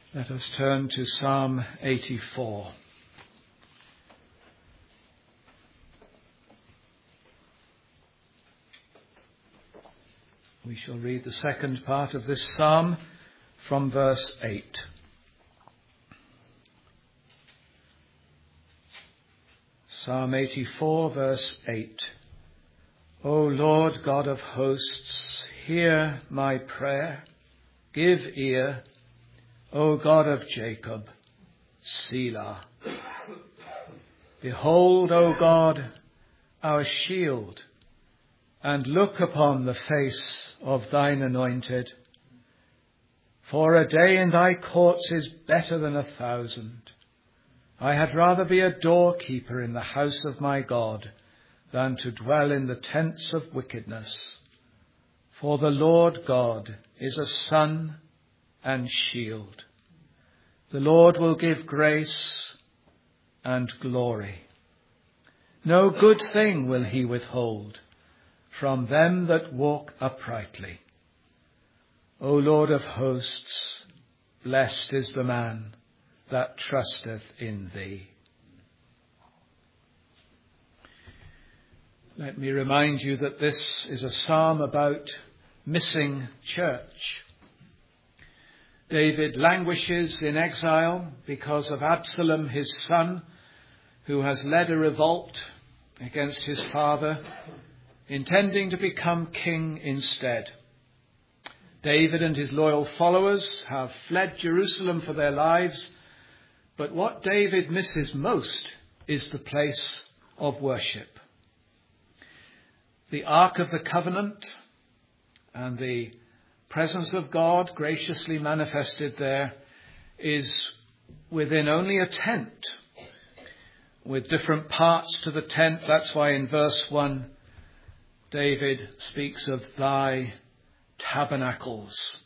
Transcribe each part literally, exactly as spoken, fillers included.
Let us turn to Psalm eighty-four. We shall read the second part of this psalm from verse eight. Psalm eighty-four, verse eight. O Lord God of hosts, hear my prayer. Give ear, O God of Jacob, Selah. Behold, O God, our shield, and look upon the face of thine anointed. For a day in thy courts is better than a thousand. I had rather be a doorkeeper in the house of my God than to dwell in the tents of wickedness. For the Lord God is a sun and shield. The Lord will give grace and glory. No good thing will he withhold from them that walk uprightly. O Lord of hosts, blessed is the man that trusteth in thee. Let me remind you that this is a psalm about missing church. David languishes in exile because of Absalom, his son, who has led a revolt against his father, intending to become king instead. David and his loyal followers have fled Jerusalem for their lives, but what David misses most is the place of worship. The Ark of the Covenant and the presence of God graciously manifested there is within only a tent with different parts to the tent. That's why in verse one, David speaks of thy tabernacles.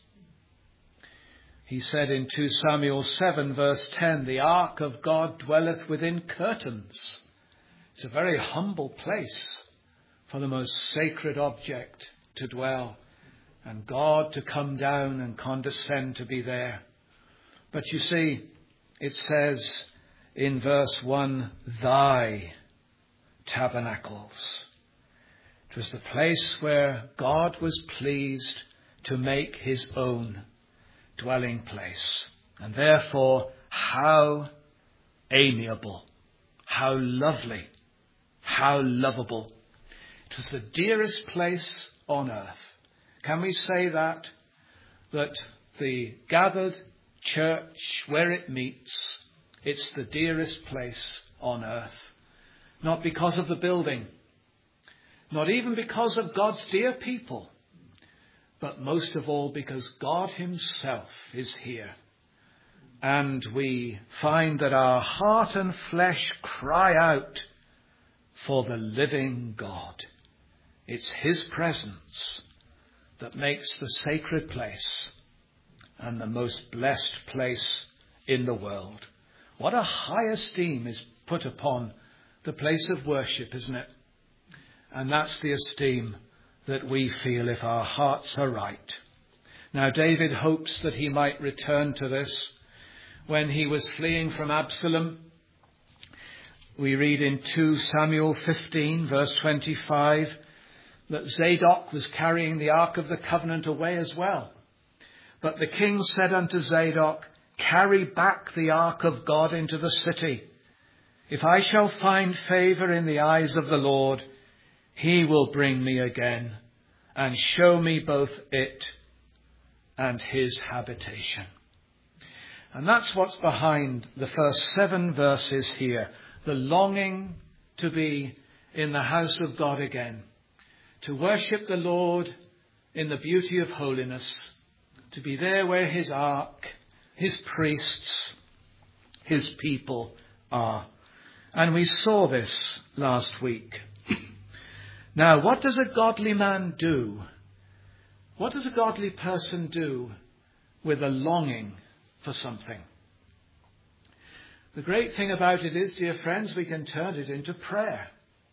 He said in two Samuel seven verse ten, the ark of God dwelleth within curtains. It's a very humble place for the most sacred object to dwell, and God to come down and condescend to be there. But you see, it says in verse one, thy tabernacles. It was the place where God was pleased to make his own dwelling place. And therefore, how amiable, how lovely, how lovable. It was the dearest place on earth. Can we say that? That the gathered church, where it meets, it's the dearest place on earth. Not because of the building, not even because of God's dear people, but most of all because God himself is here. And we find that our heart and flesh cry out for the living God. It's his presence that makes the sacred place and the most blessed place in the world. What a high esteem is put upon the place of worship, isn't it? And that's the esteem that we feel if our hearts are right. Now, David hopes that he might return to this. When he was fleeing from Absalom, we read in two Samuel fifteen, verse twenty-five, that Zadok was carrying the Ark of the Covenant away as well. But the king said unto Zadok, carry back the Ark of God into the city. If I shall find favour in the eyes of the Lord, he will bring me again and show me both it and his habitation. And that's what's behind the first seven verses here. The longing to be in the house of God again. To worship the Lord in the beauty of holiness. To be there where his ark, his priests, his people are. And we saw this last week. Now, what does a godly man do? What does a godly person do with a longing for something? The great thing about it is, dear friends, we can turn it into prayer.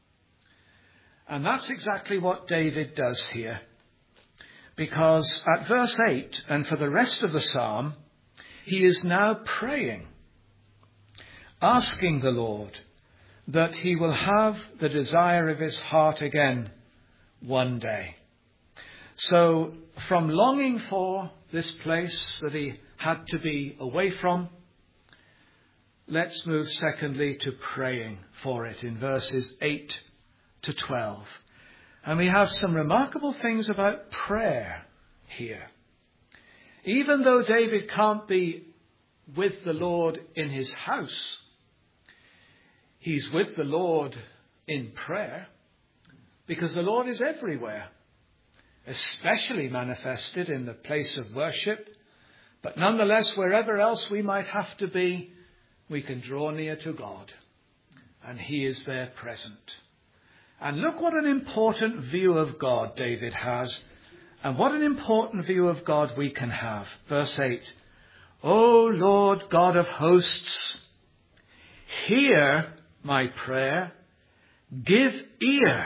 And that's exactly what David does here. Because at verse eight, and for the rest of the psalm, he is now praying, asking the Lord that he will have the desire of his heart again one day. So from longing for this place that he had to be away from, let's move secondly to praying for it in verses eight to twelve. And we have some remarkable things about prayer here. Even though David can't be with the Lord in his house, he's with the Lord in prayer, because the Lord is everywhere, especially manifested in the place of worship. But nonetheless, wherever else we might have to be, we can draw near to God, and he is there present. And look what an important view of God David has, and what an important view of God we can have. Verse eight, O Lord God of hosts, hear my prayer, give ear,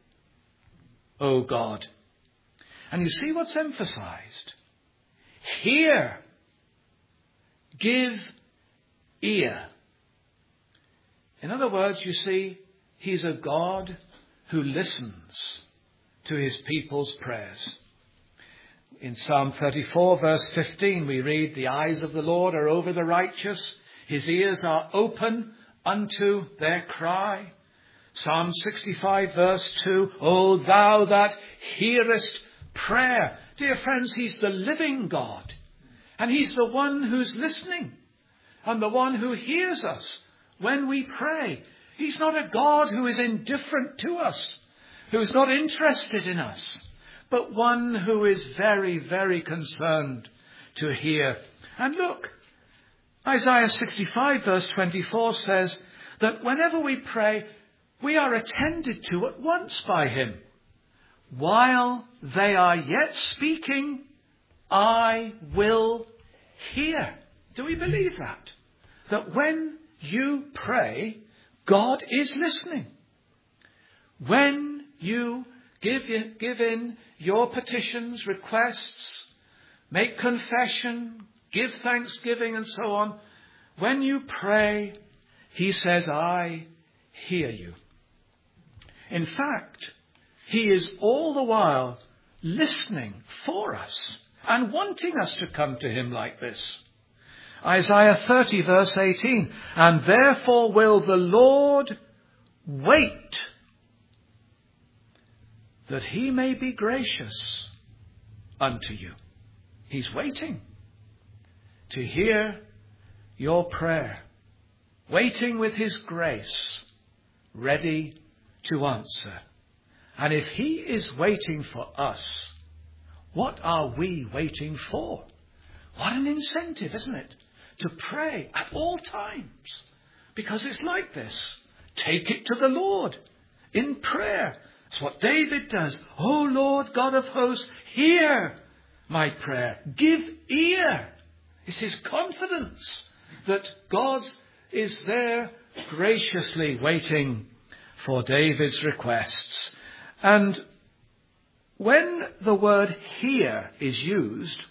O God. And you see what's emphasized? Hear, give ear. In other words, you see, he's a God who listens to his people's prayers. In Psalm thirty-four, verse fifteen, we read, the eyes of the Lord are over the righteous. His ears are open unto their cry. Psalm sixty-five, verse two, O thou that hearest prayer. Dear friends, he's the living God. And he's the one who's listening and the one who hears us when we pray. He's not a God who is indifferent to us, who is not interested in us, but one who is very, very concerned to hear. And look, Isaiah sixty-five verse twenty-four says that whenever we pray, we are attended to at once by him. While they are yet speaking, I will hear. Do we believe that? That when you pray, God is listening. When you give in, give in your petitions, requests, make confession, give thanksgiving and so on, when you pray, he says, I hear you. In fact, he is all the while listening for us and wanting us to come to him like this. Isaiah thirty verse eighteen, and therefore will the Lord wait that he may be gracious unto you. He's waiting to hear your prayer, waiting with his grace, ready to answer. And if he is waiting for us, what are we waiting for? What an incentive, isn't it? To pray at all times. Because it's like this. Take it to the Lord in prayer. It's what David does. O Lord God of hosts, hear my prayer. Give ear. It's his confidence that God is there graciously waiting for David's requests. And when the word hear is used,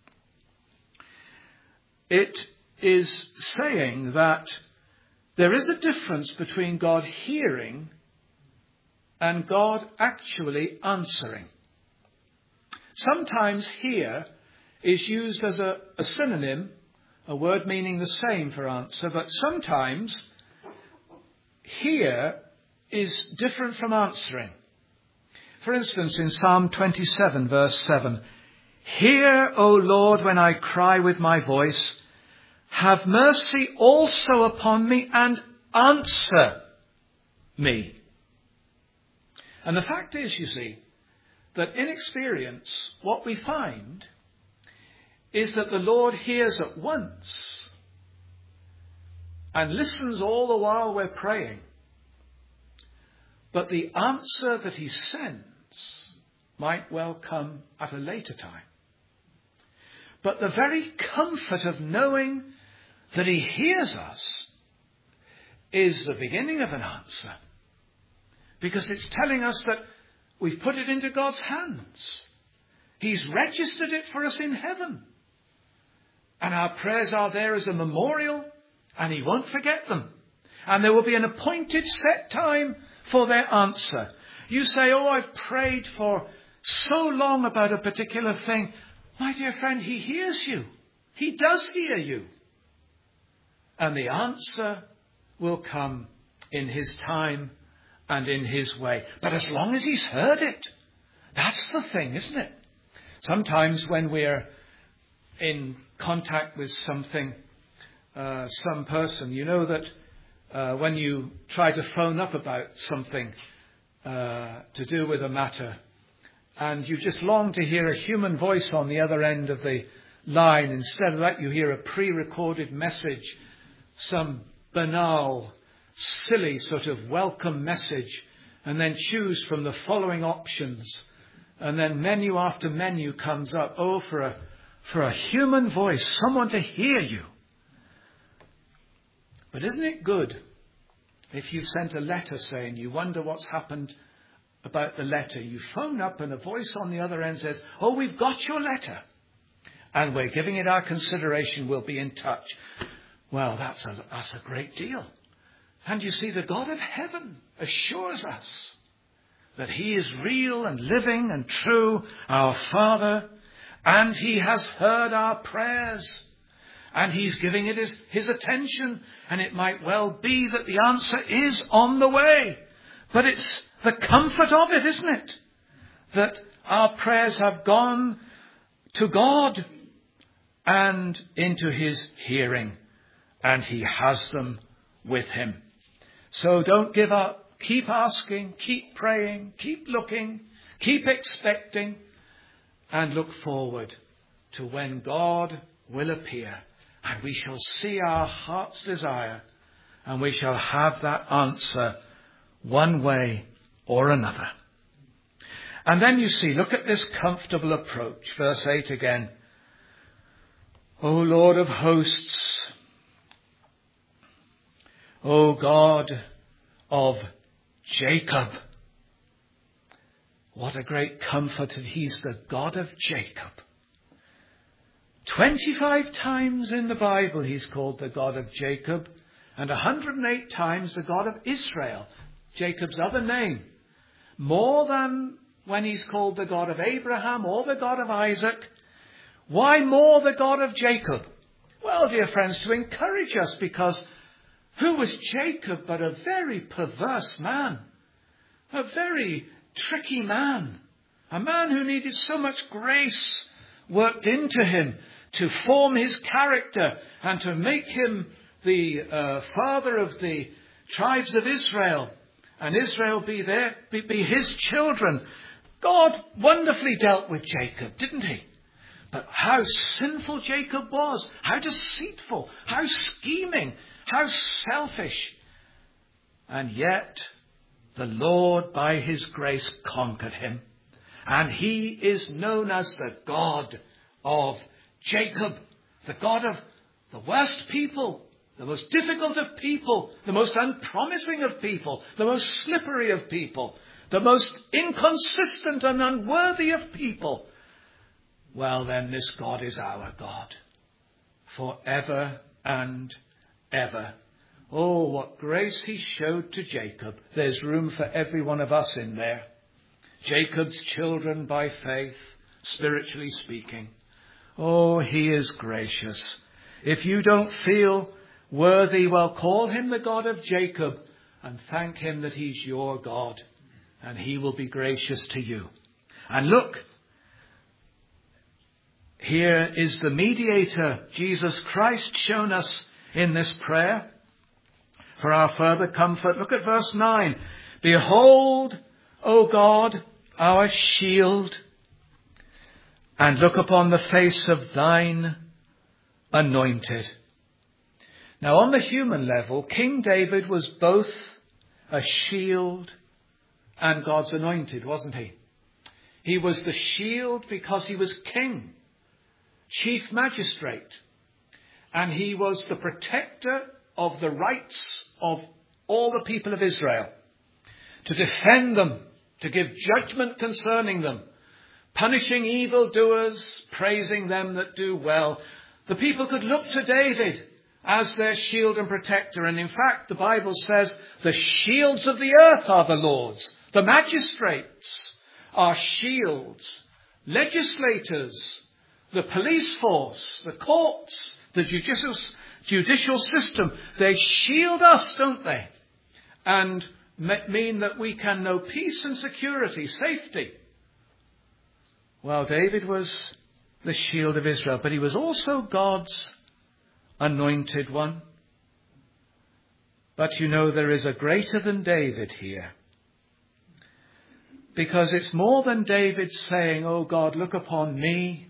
it is saying that there is a difference between God hearing and God actually answering. Sometimes hear is used as a, a synonym, a word meaning the same for answer, but sometimes hear is different from answering. For instance, in Psalm twenty-seven, verse seven, hear, O Lord, when I cry with my voice. Have mercy also upon me and answer me. And the fact is, you see, that in experience, what we find is that the Lord hears at once and listens all the while we're praying. But the answer that he sends might well come at a later time. But the very comfort of knowing that he hears us is the beginning of an answer. Because it's telling us that we've put it into God's hands. He's registered it for us in heaven. And our prayers are there as a memorial, and he won't forget them. And there will be an appointed set time for their answer. You say, oh, I've prayed for so long about a particular thing. My dear friend, he hears you. He does hear you. And the answer will come in his time and in his way. But as long as he's heard it, that's the thing, isn't it? Sometimes when we're in contact with something, uh, some person, you know that uh, when you try to phone up about something uh, to do with a matter, and you just long to hear a human voice on the other end of the line, instead of that you hear a pre-recorded message, some banal, silly sort of welcome message, and then choose from the following options. And then menu after menu comes up. Oh, for a for a human voice, someone to hear you. But isn't it good if you've sent a letter saying you wonder what's happened about the letter? You phone up and a voice on the other end says, oh, we've got your letter. And we're giving it our consideration. We'll be in touch. Well, that's a, that's a great deal. And you see, the God of heaven assures us that he is real and living and true, our Father, and he has heard our prayers, and he's giving it his, his attention, and it might well be that the answer is on the way. But it's the comfort of it, isn't it? That our prayers have gone to God and into his hearing, and he has them with him. So don't give up. Keep asking, keep praying, keep looking, keep expecting, and look forward to when God will appear, and we shall see our heart's desire, and we shall have that answer one way or another. And then you see, look at this comfortable approach. Verse eight again. O Lord of hosts, O God of Jacob. What a great comfort that he's the God of Jacob. twenty-five times in the Bible he's called the God of Jacob, and one hundred eight times the God of Israel, Jacob's other name. More than when he's called the God of Abraham or the God of Isaac. Why more the God of Jacob? Well, dear friends, to encourage us, because who was Jacob but a very perverse man? A very tricky man. A man who needed so much grace worked into him to form his character and to make him the uh, father of the tribes of Israel. And Israel be there, be, be his children. God wonderfully dealt with Jacob, didn't he? But how sinful Jacob was. How deceitful. How scheming. How selfish. And yet the Lord by his grace conquered him. And he is known as the God of Jacob. The God of the worst people. The most difficult of people. The most unpromising of people. The most slippery of people. The most inconsistent and unworthy of people. Well, then this God is our God. Forever and ever. Oh, what grace he showed to Jacob. There's room for every one of us in there. Jacob's children by faith, spiritually speaking. Oh, he is gracious. If you don't feel worthy, well, call him the God of Jacob and thank him that he's your God, and he will be gracious to you. And look, here is the mediator, Jesus Christ, shown us in this prayer for our further comfort. Look at verse nine. Behold, O God, our shield, and look upon the face of thine anointed. Now, on the human level, King David was both a shield and God's anointed, wasn't he? He was the shield because he was king, chief magistrate, and he was the protector of the rights of all the people of Israel, to defend them, to give judgment concerning them, punishing evildoers, praising them that do well. The people could look to David as their shield and protector. And in fact, the Bible says the shields of the earth are the Lord's. The magistrates are shields. Legislators, the police force, the courts, the judicial, judicial system, they shield us, don't they? And mean that we can know peace and security, safety. Well, David was the shield of Israel, but he was also God's anointed one. But you know, there is a greater than David here. Because it's more than David saying, "Oh God, look upon me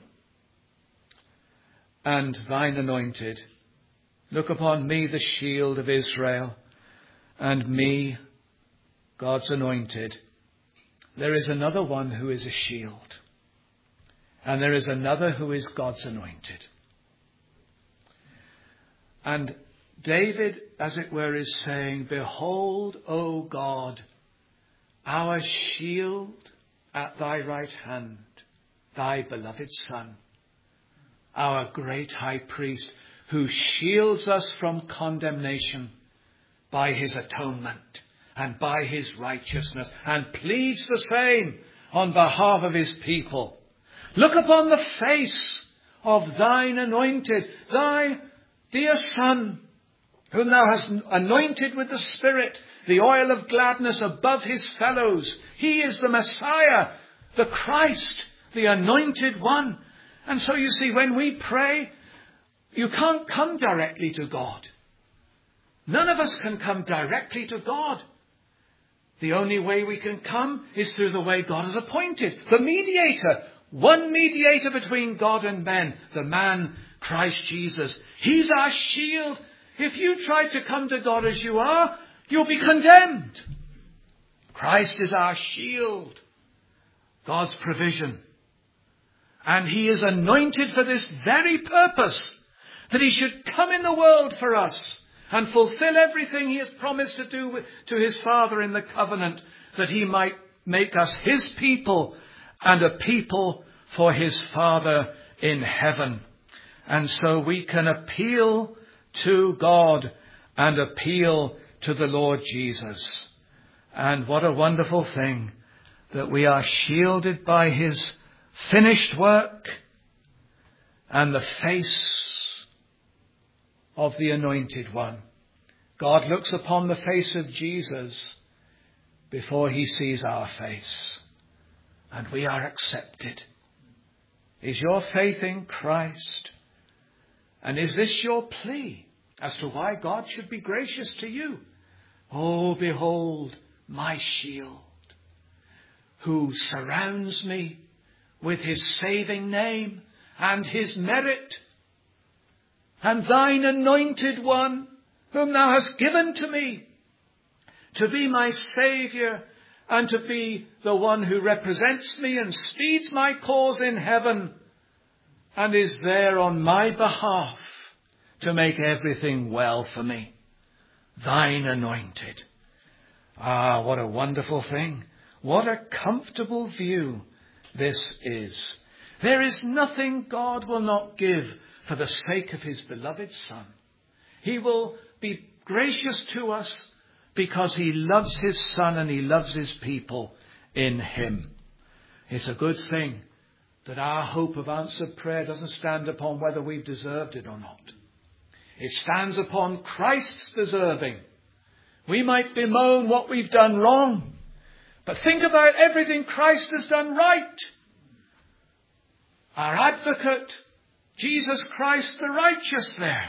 and thine anointed. Look upon me, the shield of Israel, and me, God's anointed." There is another one who is a shield. And there is another who is God's anointed. And David, as it were, is saying, "Behold, O God, our shield at thy right hand, thy beloved Son, our great high priest, who shields us from condemnation by his atonement and by his righteousness, and pleads the same on behalf of his people. Look upon the face of thine anointed, thy dear Son, whom thou hast anointed with the Spirit, the oil of gladness above his fellows. He is the Messiah, the Christ, the anointed one." And so you see, when we pray, you can't come directly to God. None of us can come directly to God. The only way we can come is through the way God has appointed, the mediator. One mediator between God and men, the man Christ Jesus. He's our shield. If you try to come to God as you are, you'll be condemned. Christ is our shield, God's provision. And he is anointed for this very purpose, that he should come in the world for us and fulfill everything he has promised to do with, to his Father in the covenant, that he might make us his people and a people for his Father in heaven. And so we can appeal to God and appeal to the Lord Jesus. And what a wonderful thing that we are shielded by his finished work and the face of the anointed one. God looks upon the face of Jesus before he sees our face, and we are accepted. Is your faith in Christ? And is this your plea as to why God should be gracious to you? Oh, behold my shield, who surrounds me with his saving name and his merit, and thine anointed one, whom thou hast given to me, to be my Saviour and to be the one who represents me and speeds my cause in heaven, and is there on my behalf to make everything well for me. Thine anointed. Ah, what a wonderful thing. What a comfortable view this is. There is nothing God will not give for the sake of his beloved Son. He will be gracious to us because he loves his Son and he loves his people in him. It's a good thing that our hope of answered prayer doesn't stand upon whether we've deserved it or not. It stands upon Christ's deserving. We might bemoan what we've done wrong, but think about everything Christ has done right. Our advocate, Jesus Christ the righteous there.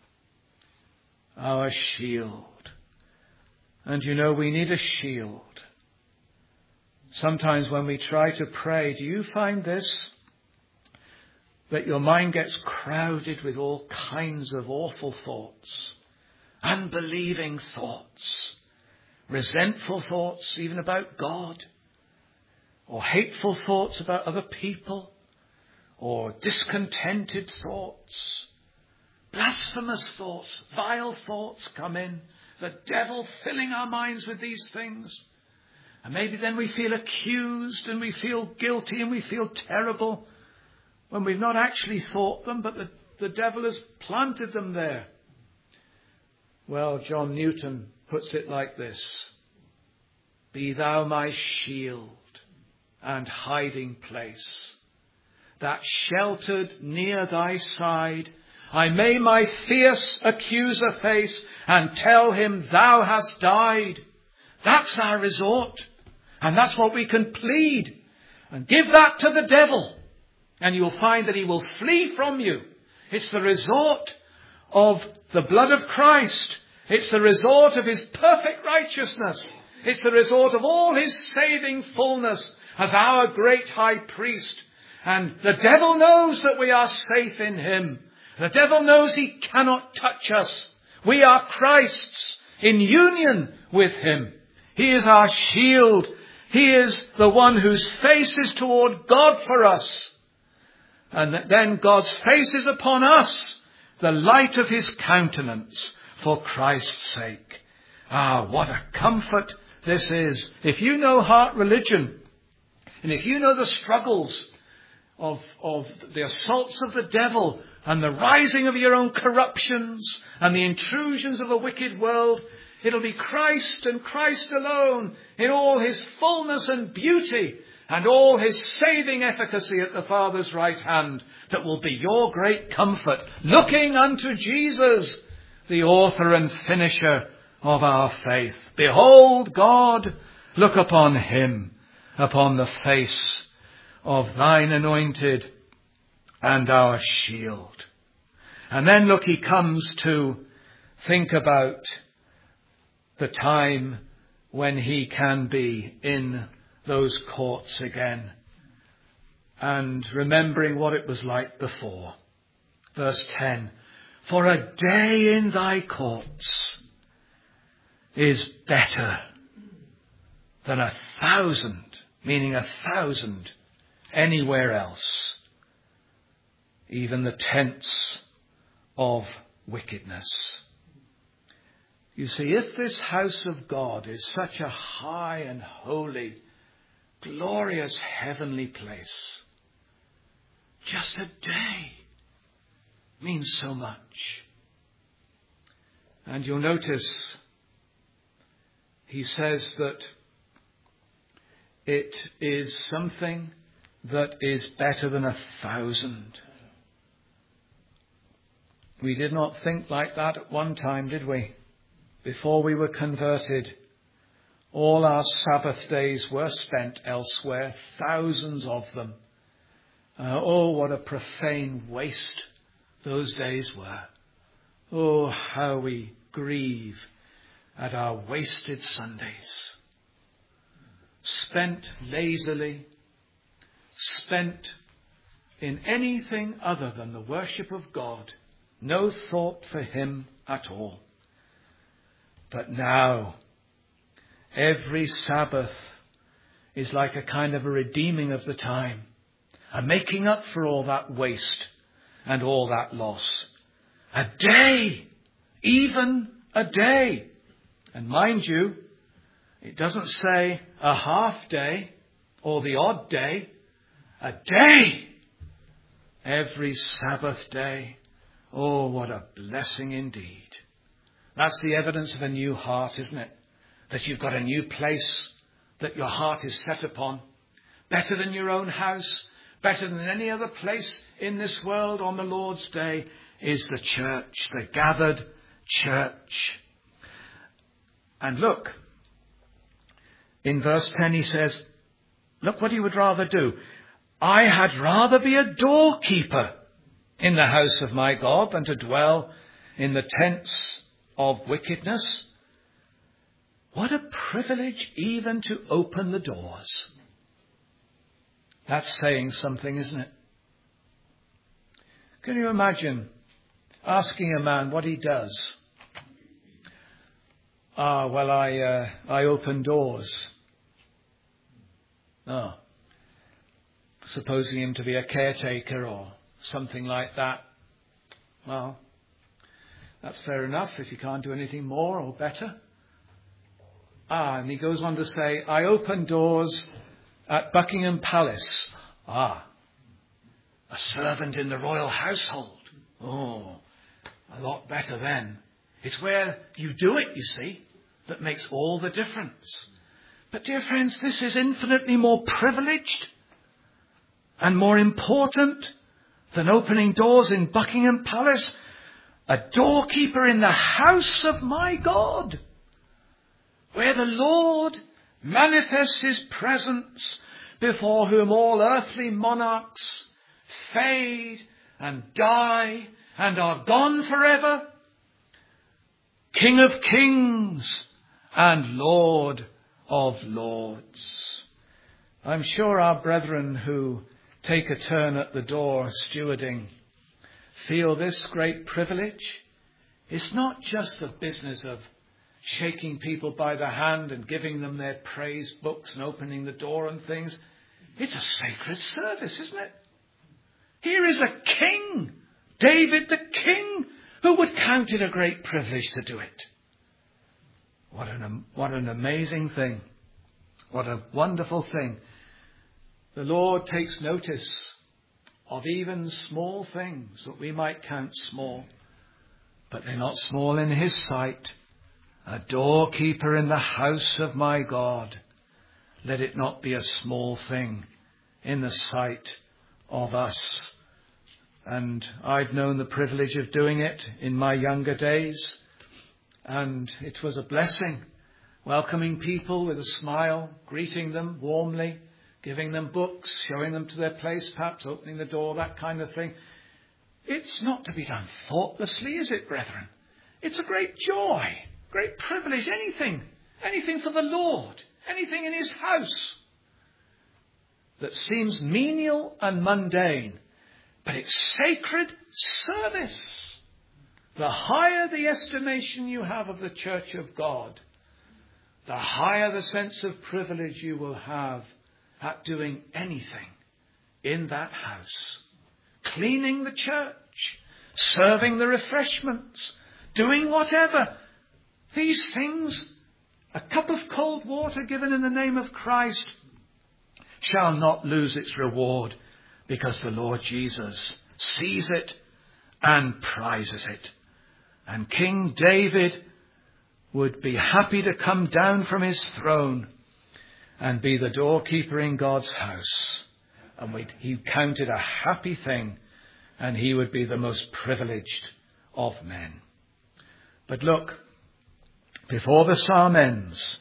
Our shield. And you know, we need a shield. Sometimes when we try to pray, do you find this? That your mind gets crowded with all kinds of awful thoughts, unbelieving thoughts, resentful thoughts even about God, or hateful thoughts about other people, or discontented thoughts, blasphemous thoughts, vile thoughts come in, the devil filling our minds with these things. And maybe then we feel accused and we feel guilty and we feel terrible when we've not actually thought them, but the, The devil has planted them there. Well, John Newton puts it like this. Be thou my shield and hiding place, that sheltered near thy side I may my fierce accuser face and tell him thou hast died. That's our resort. And that's what we can plead. And give that to the devil. And you'll find that he will flee from you. It's the resort of the blood of Christ. It's the resort of his perfect righteousness. It's the resort of all his saving fullness as our great high priest. And the devil knows that we are safe in him. The devil knows he cannot touch us. We are Christ's in union with him. He is our shield. He is the one whose face is toward God for us. And then God's face is upon us, the light of his countenance for Christ's sake. Ah, what a comfort this is. If you know heart religion, and if you know the struggles of, of the assaults of the devil, and the rising of your own corruptions and the intrusions of a wicked world, it'll be Christ and Christ alone in all his fullness and beauty and all his saving efficacy at the Father's right hand that will be your great comfort, looking unto Jesus, the author and finisher of our faith. Behold God, look upon him, upon the face of thine anointed and our shield. And then look, he comes to think about the time when he can be in those courts again. And remembering what it was like before. Verse ten. For a day in thy courts is better than a thousand, meaning a thousand, anywhere else. Even the tents of wickedness. You see, if this house of God is such a high and holy, glorious heavenly place, just a day means so much. And you'll notice he says that it is something that is better than a thousand. We did not think like that at one time, did we? Before we were converted, all our Sabbath days were spent elsewhere, thousands of them. Uh, oh, what a profane waste those days were. Oh, how we grieve at our wasted Sundays. Spent lazily, spent in anything other than the worship of God. No thought for him at all. But now, every Sabbath is like a kind of a redeeming of the time, a making up for all that waste and all that loss. A day, even a day. And mind you, it doesn't say a half day or the odd day. A day. Every Sabbath day. Oh, what a blessing indeed. That's the evidence of a new heart, isn't it? That you've got a new place that your heart is set upon. Better than your own house, better than any other place in this world on the Lord's day is the church, the gathered church. And look, in verse ten he says, look what he would rather do. I had rather be a doorkeeper in the house of my God than to dwell in the tents of wickedness. What a privilege even to open the doors. That's saying something, isn't it? Can you imagine asking a man what he does? Ah, well, I uh, I open doors. Oh, supposing him to be a caretaker or something like that. Well, that's fair enough if you can't do anything more or better. Ah, and he goes on to say, I open doors at Buckingham Palace. Ah, a servant in the royal household. Oh, a lot better then. It's where you do it, you see, that makes all the difference. But dear friends, this is infinitely more privileged and more important than opening doors in Buckingham Palace. A doorkeeper in the house of my God, where the Lord manifests his presence, before whom all earthly monarchs fade and die and are gone forever. King of kings and Lord of lords. I'm sure our brethren who take a turn at the door stewarding feel this great privilege. It's not just the business of shaking people by the hand and giving them their praise books and opening the door and things. It's a sacred service, isn't it? Here is a king, David the king, who would count it a great privilege to do it. What an, what an amazing thing. What a wonderful thing. The Lord takes notice of even small things that we might count small, but they're not small in his sight. A doorkeeper in the house of my God. Let it not be a small thing in the sight of us. And I've known the privilege of doing it in my younger days. And it was a blessing, welcoming people with a smile, greeting them warmly, giving them books, showing them to their place, perhaps opening the door, that kind of thing. It's not to be done thoughtlessly, is it, brethren? It's a great joy, great privilege, anything, anything for the Lord, anything in his house that seems menial and mundane, but it's sacred service. The higher the estimation you have of the church of God, the higher the sense of privilege you will have at doing anything in that house. Cleaning the church, serving the refreshments, doing whatever. These things, a cup of cold water given in the name of Christ, shall not lose its reward, because the Lord Jesus sees it and prizes it. And King David would be happy to come down from his throne and be the doorkeeper in God's house. And we'd, he counted a happy thing, and he would be the most privileged of men. But look, before the psalm ends,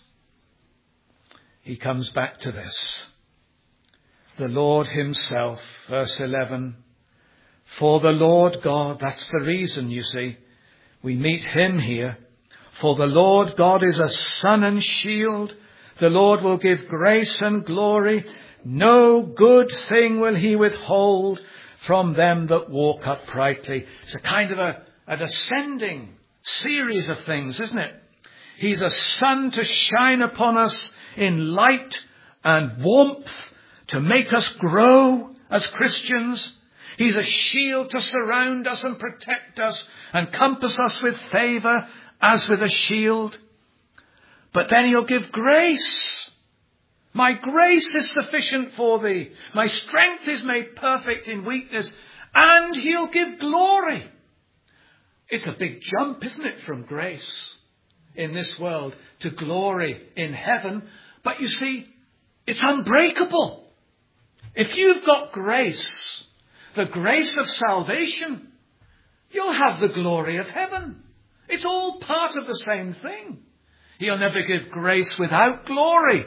he comes back to this. The Lord himself, verse eleven, for the Lord God, that's the reason, you see, we meet him here. For the Lord God is a sun and shield. The Lord will give grace and glory. No good thing will he withhold from them that walk uprightly. It's a kind of a, a descending series of things, isn't it? He's a sun to shine upon us in light and warmth, to make us grow as Christians. He's a shield to surround us and protect us and compass us with favour as with a shield. But then he'll give grace. My grace is sufficient for thee. My strength is made perfect in weakness. And he'll give glory. It's a big jump, isn't it, from grace in this world to glory in heaven. But you see, it's unbreakable. If you've got grace, the grace of salvation, you'll have the glory of heaven. It's all part of the same thing. He'll never give grace without glory.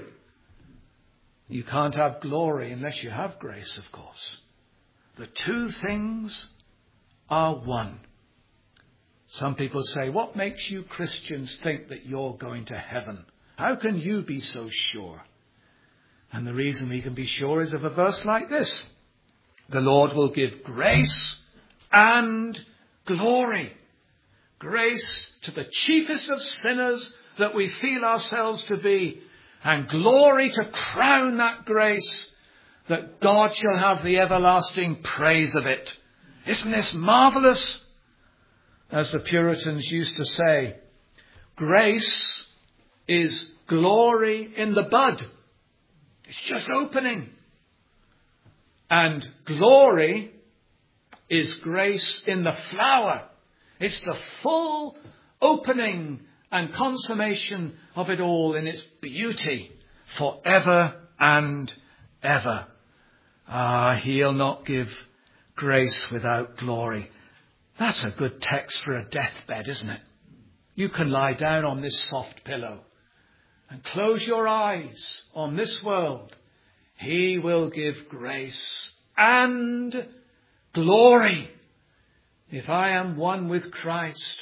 You can't have glory unless you have grace, of course. The two things are one. Some people say, what makes you Christians think that you're going to heaven? How can you be so sure? And the reason we can be sure is of a verse like this. The Lord will give grace and glory. Grace to the chiefest of sinners that we feel ourselves to be, and glory to crown that grace, that God shall have the everlasting praise of it. Isn't this marvellous? As the Puritans used to say, grace is glory in the bud. It's just opening. And glory is grace in the flower. It's the full opening and consummation of it all in its beauty forever and ever. Ah, he'll not give grace without glory. That's a good text for a deathbed, isn't it? You can lie down on this soft pillow and close your eyes on this world. He will give grace and glory. If I am one with Christ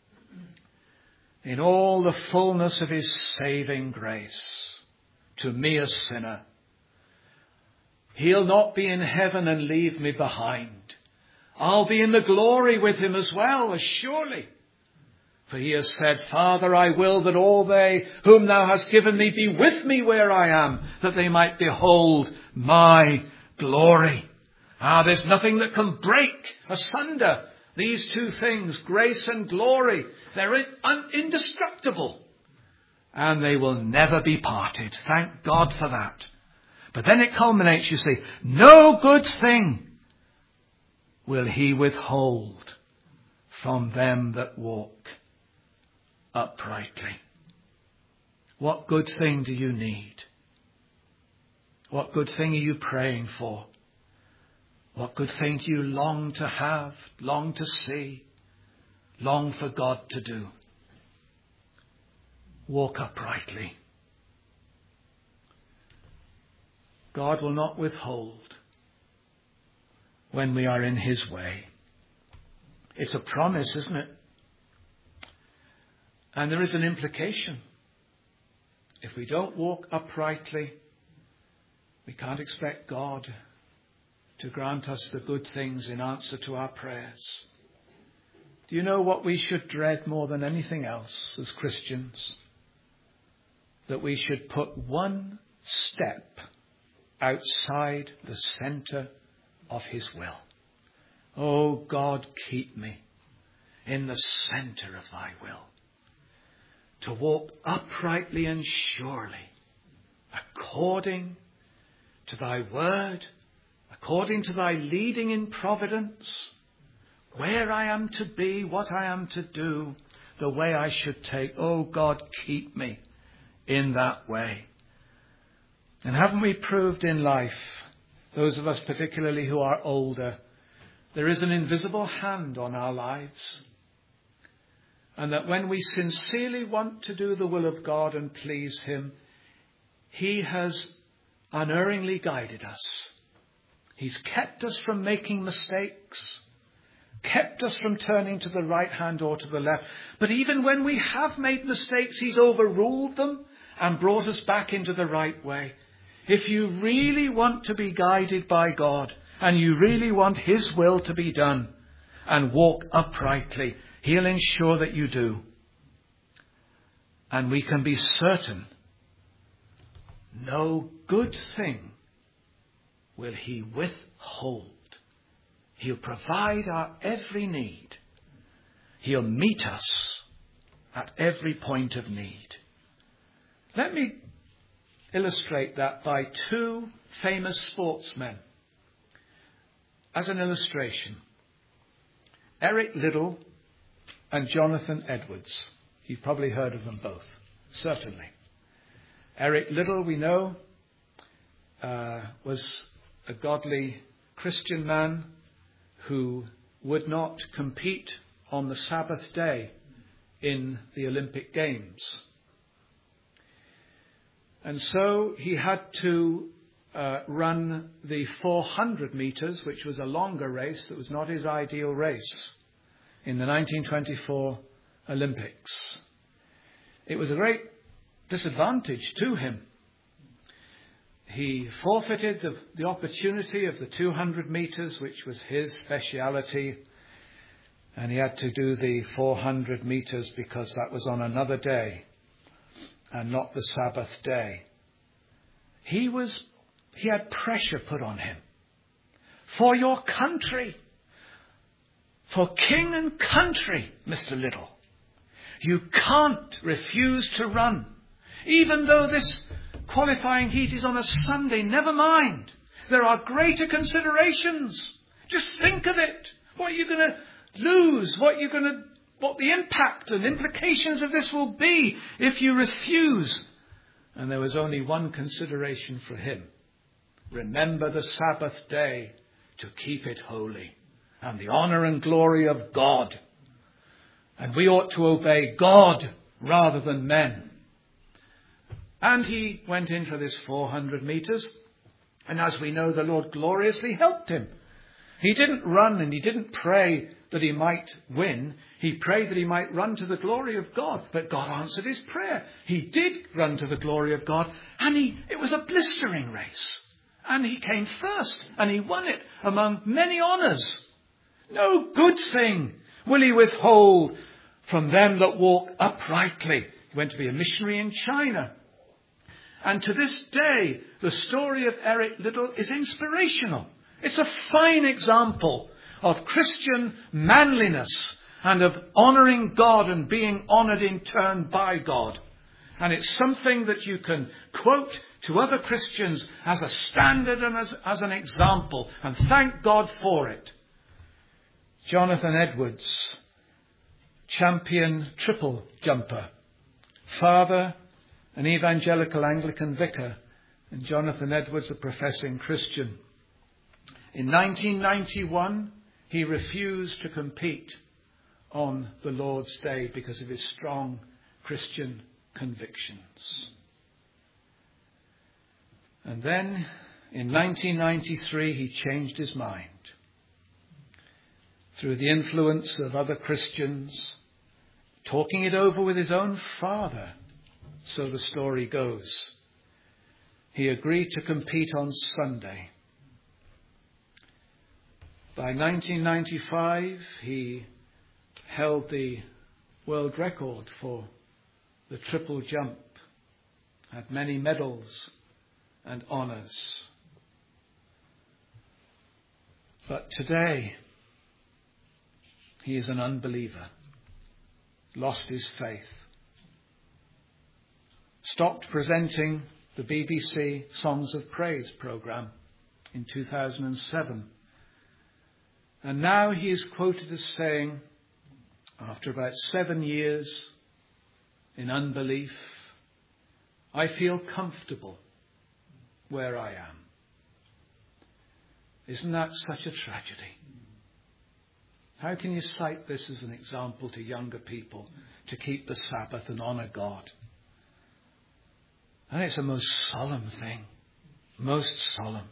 in all the fullness of his saving grace to me a sinner, he'll not be in heaven and leave me behind. I'll be in the glory with him as well, as surely. For he has said, Father, I will that all they whom thou hast given me be with me where I am, that they might behold my glory. Ah, there's nothing that can break asunder these two things, grace and glory. They're indestructible. And they will never be parted. Thank God for that. But then it culminates, you see, no good thing will he withhold from them that walk uprightly. What good thing do you need? What good thing are you praying for? What good thing do you long to have, long to see, long for God to do? Walk uprightly. God will not withhold when we are in his way. It's a promise, isn't it? And there is an implication. If we don't walk uprightly, we can't expect God to grant us the good things in answer to our prayers. Do you know what we should dread more than anything else as Christians? That we should put one step outside the centre of his will. Oh God, keep me in the centre of thy will, to walk uprightly and surely, according to thy word, according to thy leading in providence, where I am to be, what I am to do, the way I should take. Oh God, keep me in that way. And haven't we proved in life, those of us particularly who are older, there is an invisible hand on our lives. And that when we sincerely want to do the will of God and please him, he has unerringly guided us. He's kept us from making mistakes, kept us from turning to the right hand or to the left. But even when we have made mistakes, he's overruled them and brought us back into the right way. If you really want to be guided by God and you really want his will to be done and walk uprightly, he'll ensure that you do. And we can be certain no good thing will he withhold. He'll provide our every need. He'll meet us at every point of need. Let me illustrate that by two famous sportsmen as an illustration. Eric Liddell and Jonathan Edwards. You've probably heard of them both, certainly. Eric Liddell, we know, uh, was a godly Christian man who would not compete on the Sabbath day in the Olympic Games. And so he had to uh, run the four hundred meters, which was a longer race. That was not his ideal race in the nineteen twenty-four Olympics. It was a great disadvantage to him. He forfeited the, the opportunity of the two hundred meters, which was his speciality. And he had to do the four hundred meters because that was on another day and not the Sabbath day. He was, he had pressure put on him. For your country, for king and country, Mister Liddell, you can't refuse to run. Even though this qualifying heat is on a Sunday, never mind. There are greater considerations. Just think of it. What are you going to lose? What are you going to, what the impact and implications of this will be if you refuse? And there was only one consideration for him. Remember the Sabbath day to keep it holy, and the honour and glory of God. And we ought to obey God rather than men. And he went in for this four hundred metres. And as we know, the Lord gloriously helped him. He didn't run and he didn't pray that he might win. He prayed that he might run to the glory of God. But God answered his prayer. He did run to the glory of God. And he, it was a blistering race. And he came first. And he won it among many honours. No good thing will he withhold from them that walk uprightly. He went to be a missionary in China. And to this day, the story of Eric Liddell is inspirational. It's a fine example of Christian manliness and of honouring God and being honoured in turn by God. And it's something that you can quote to other Christians as a standard and as, as an example. And thank God for it. Jonathan Edwards, champion triple jumper, father, an evangelical Anglican vicar, and Jonathan Edwards, a professing Christian. In nineteen ninety-one, he refused to compete on the Lord's Day because of his strong Christian convictions. And then, in nineteen ninety-three, he changed his mind. Through the influence of other Christians, talking it over with his own father, so the story goes, he agreed to compete on Sunday. By nineteen ninety-five, he held the world record for the triple jump, had many medals and honours. But today, he is an unbeliever, lost his faith, stopped presenting the B B C Songs of Praise programme in two thousand seven. And now he is quoted as saying, after about seven years in unbelief, I feel comfortable where I am. Isn't that such a tragedy? How can you cite this as an example to younger people to keep the Sabbath and honour God? And it's a most solemn thing. Most solemn.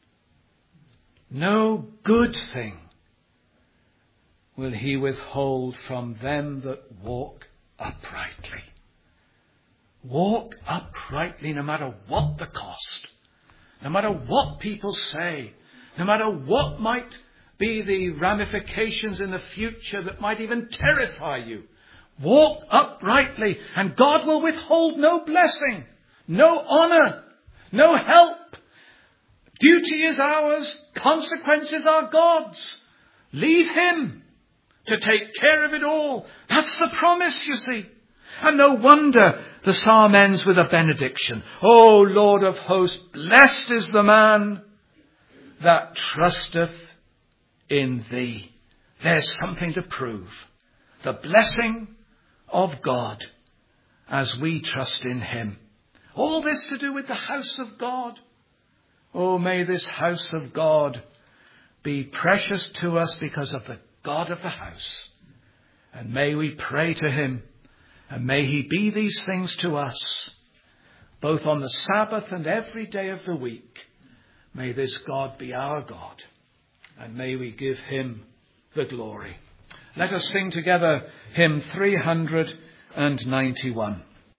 No good thing will he withhold from them that walk uprightly. Walk uprightly no matter what the cost. No matter what people say. No matter what might be the ramifications in the future that might even terrify you. Walk uprightly and God will withhold no blessing. No honour, no help. Duty is ours, consequences are God's. Leave him to take care of it all. That's the promise, you see. And no wonder the psalm ends with a benediction. O Lord of hosts, blessed is the man that trusteth in thee. There's something to prove. The blessing of God as we trust in him. All this to do with the house of God. Oh, may this house of God be precious to us because of the God of the house. And may we pray to him, and may he be these things to us, both on the Sabbath and every day of the week. May this God be our God, and may we give him the glory. Let us sing together hymn three hundred ninety-one.